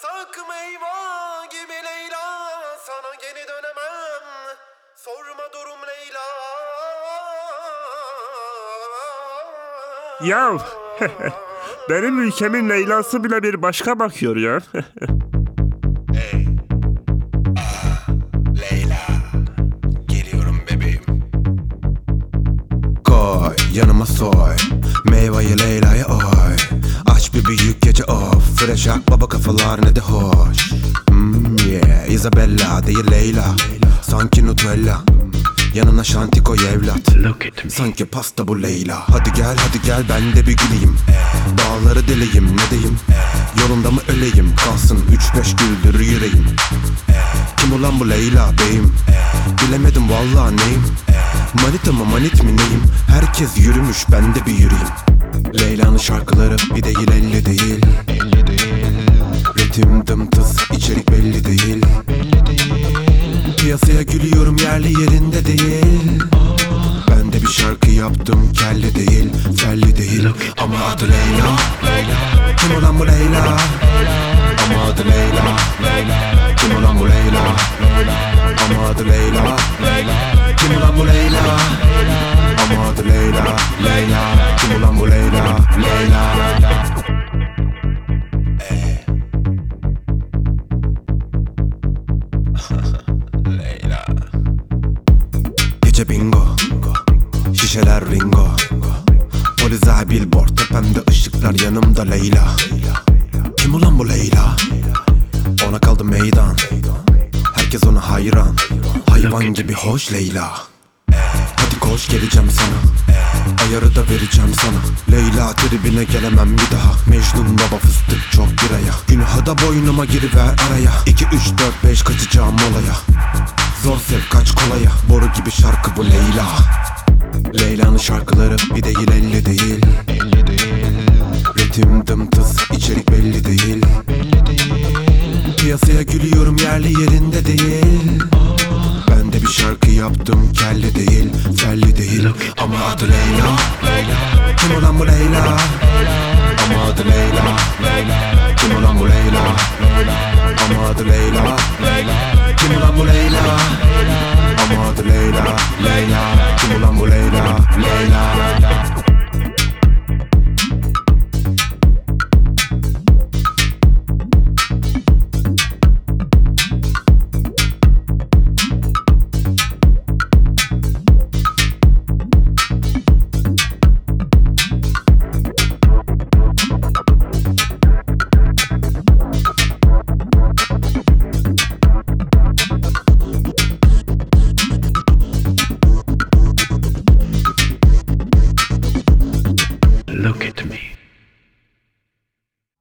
Yasak meyve gibi Leyla, sana geri dönemem. Sorma durum Leyla. Ya benim ülkemin Leyla'sı bile bir başka bakıyor ya. Leyla, geliyorum bebeğim. Koy yanıma soy meyveyi Leyla'ya oy. Aç bir büyük gece of. Fresh baba kafalar ne de hoş. Yeah, Isabella değil Leyla. Sanki Nutella. Yanına şanti koy evlat. Sanki pasta bu Leyla. Hadi gel ben de bir güleyim. Dağları deleyim ne diyeyim. Yolunda mı öleyim, kalsın 3-5 güldür yüreğim. Kim ulan bu Leyla beyim? Bilemedim vallahi neyim. Manita mı manit mi neyim? Herkes yürümüş, ben de bir yürüyeyim. Leyla'nın şarkıları bir değil 50 değil. Ritim dımtıs, içerik belli değil. Piyasaya gülüyorum, yerli yerinde değil. Ben de bir şarkı yaptım, kelli değil, felli değil. Ama adı Leyla. Kim olan bu Leyla? Ama adı Leyla. Kim olan bu Leyla? Ama adı Leyla. Kim olan bu Leyla? Ama adı Leyla. Leyla. Kim olan bu Leyla? Leyla. Leyla. Gece bingo, şişeler ringo. Polisler billboard, tepemde ışıklar, yanımda Leyla. Kim ulan bu Leyla? Ona kaldı meydan. Herkes ona hayran. Hayvan gibi hoş Leyla. Hadi koş, geleceğim sana. Ayarı da vereceğim sana. Leyla tribine gelemem bir daha. Mecnun baba fıstık çok biraya. Günaha da boynuma giriver araya. 2, 3, 4, 5 kaçacağım olaya. Zor sev kaç kolaya. Boru gibi şarkı bu Leyla. Leyla'nın şarkıları bir değil 50 değil. Ritim dımtıs, içerik belli değil. Piyasaya gülüyorum, yerli yerinde değil. Ben de bir şarkı yaptım, kelli değil, felli değil. Ama adı Leyla. Kim olan bu Leyla? Ama adı Leyla. Kim olan bu Leyla? Ama adı Leyla. Kim olan bu Leyla? Ama adı Leyla. Leyla. Kim olan bu Leyla? Leyla. Look at me.